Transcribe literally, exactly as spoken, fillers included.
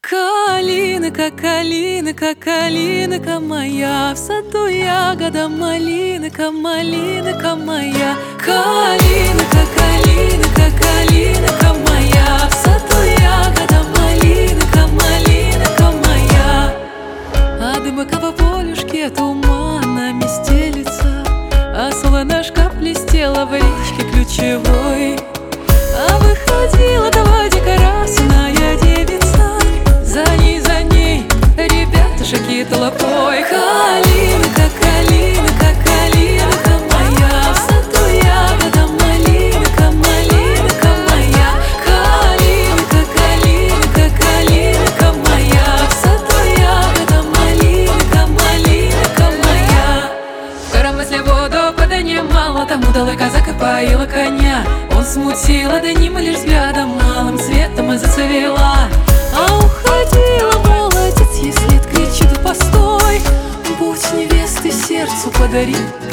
Калинка, калинка, калинка моя, в саду ягода малинка, малинка моя. Калинка, калинка, калинка моя, в саду ягода малинка, малинка моя. А дымка по полюшке туманами стелится, а солонышко блестела в речке ключевой. А выходила давайте красная девица, за ней, за ней ребятушки толпой. Калинка, калинка, калинка моя, в саду ягода малинка, малинка моя. Калинка, калинка, калинка моя, в саду ягода малинка, малинка моя. В коромысле воду поднимала, тому дала казак и поила коня. Он смутила, да ним лишь взглядом малым цветом и зацвела. А уходила молодец, ей след кричит: постой, будь невесты сердцу подари.